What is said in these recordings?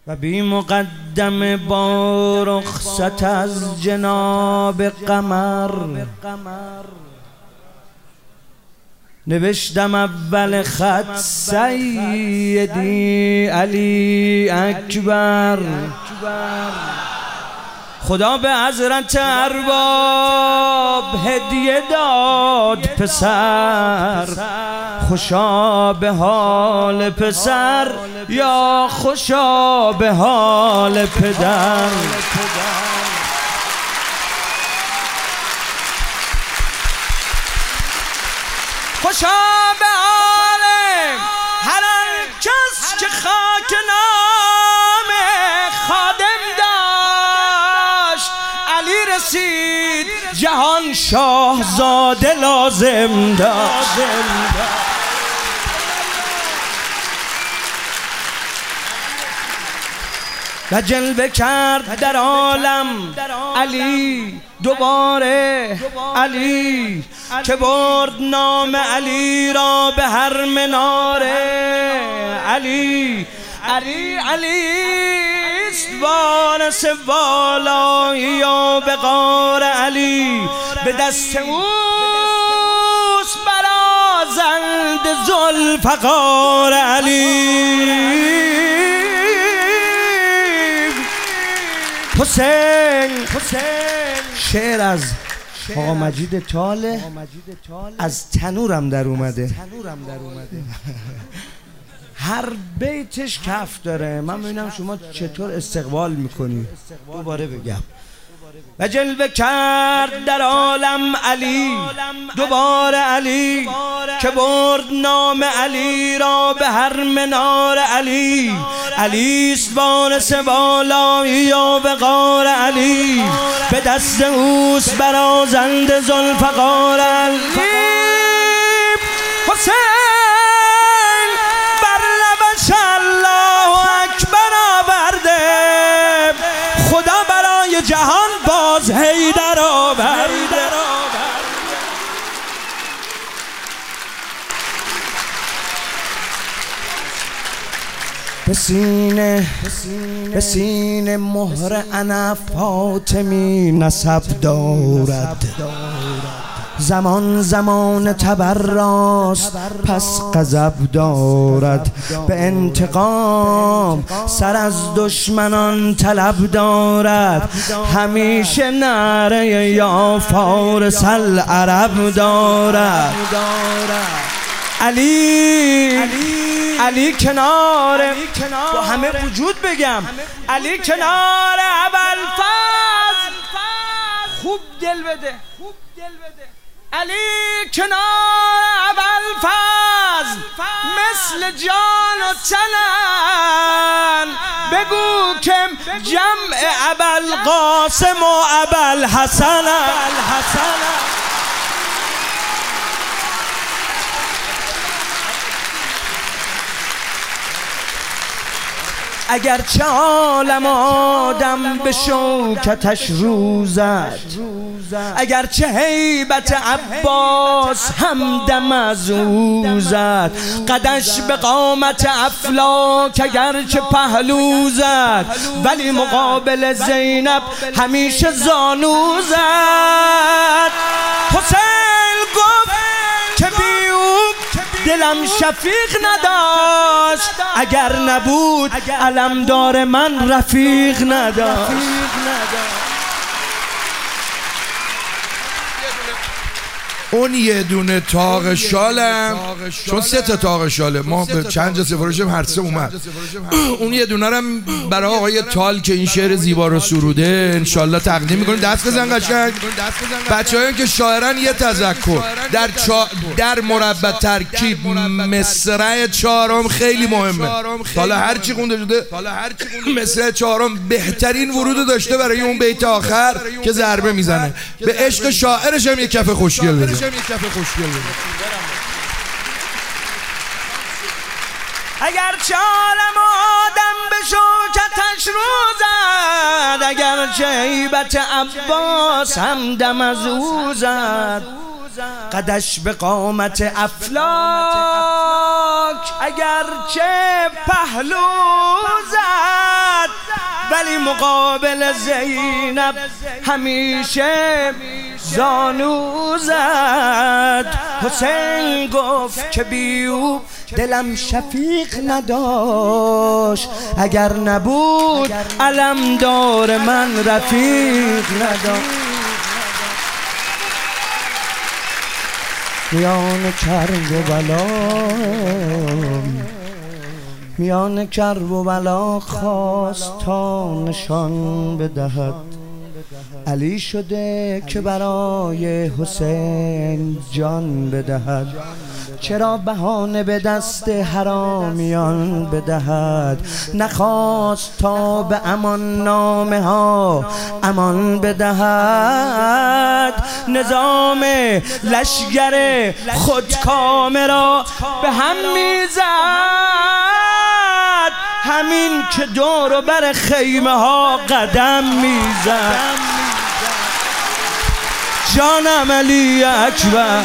و بی مقدم با رخصت از جناب قمر نوشتم اول خط سیدی علی اکبر. خدا به حضرت ارباب هدیه داد پسر، خوشا به حال پسر یا خوشا به حال پدر. خوشا به حال هر کس که خاک نام خادم داشت. علی رسید جهان شاهزاده لازم داشت. و جلوه کرد در عالم علی دوباره، علی که برد نام علی را به هر مناره. علی علی علیست وارث والایی و به غار علی، به دست اوست برازند ذوالفقار علی. حسین شعر از آقا مجید طالع از تنورم در اومده. هر بیتش کف داره. من ببینم شما چطور استقبال میکنی. دوباره بگم. و جلوه کرد در عالم علی دوباره، علی که برد نام علی را به هر منار علی. علیست وارث والایی و به غار علی، به دست اوست برازند ذوالفقار علی. حسین بر لبش الله اکبر آورده، خدا برای جهان باز حیدر آورده. به سینه مهر انا فاطمی نسب دارد. زمان تبراست پس غضب دارد. به انتقام سر از دشمنان طلب دارد. همیشه نعره یا فارس العرب دارد. علی کنار با همه وجود بگم، علی کنار ابوالفضل خوب دل بده. علی کنار ابوالفضل مثل جان و تنن. بگو که جمع ابوالقاسم و ابوالحسن. اگرچه عالم آدم به شوکتش روزد، اگرچه هیبت عباس همدم از اوزد. قدش به قامت افلاک اگرچه پهلو زد، ولی مقابل زینب همیشه زانو زد. حسین گفت که بی او دلم شفیق نداشت، اگر نبود علمدار من رفیق نداشت. اون یه دونه تاق شالم، چون 3 تا تاق شاله ما به چند جا سفارشم هر 3 اومد. اون یه دونه رم برای آقای تال که این شعر زیبا رو سروده انشالله تقدیم میکنیم. دست بزن قشنگ. بچه‌هایی که شاعرن یه تذکر در مربع ترکیب مصرع 4م خیلی مهمه. حالا هر چی خونده شده مصرع 4م بهترین ورود داشته برای اون بیت آخر که ضربه میزنه. به عشق شاعرش هم یه کف خوشگل بده. اگرچه عالم آدم به شوکتش روزد، اگرچه هیبت عباس همدم از او زد. قدش به قامت افلاک اگرچه پهلو زد، مقابل زینب همیشه زانو زد. حسین گفت که بی او دلم شفیق نداشت، اگر نبود علمدار من رفیق نداشت. میان کرب و بلا خواست تا نشان بدهد. علی شده که برای حسین جان بدهد. چرا بهانه به دست حرامیان بدهد؟ نخواست تا به امان نامه ها امان بدهد. نظام لشگر خودکامه را به هم میزد، همین که دور و بر خیمه ها قدم میزد. جانم علی اکبر.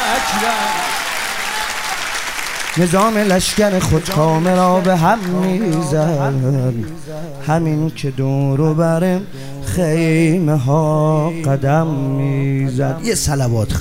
نظام لشکر خودکامه را به هم میزد، همین که دور و بر خیمه ها قدم میزد. یه صلوات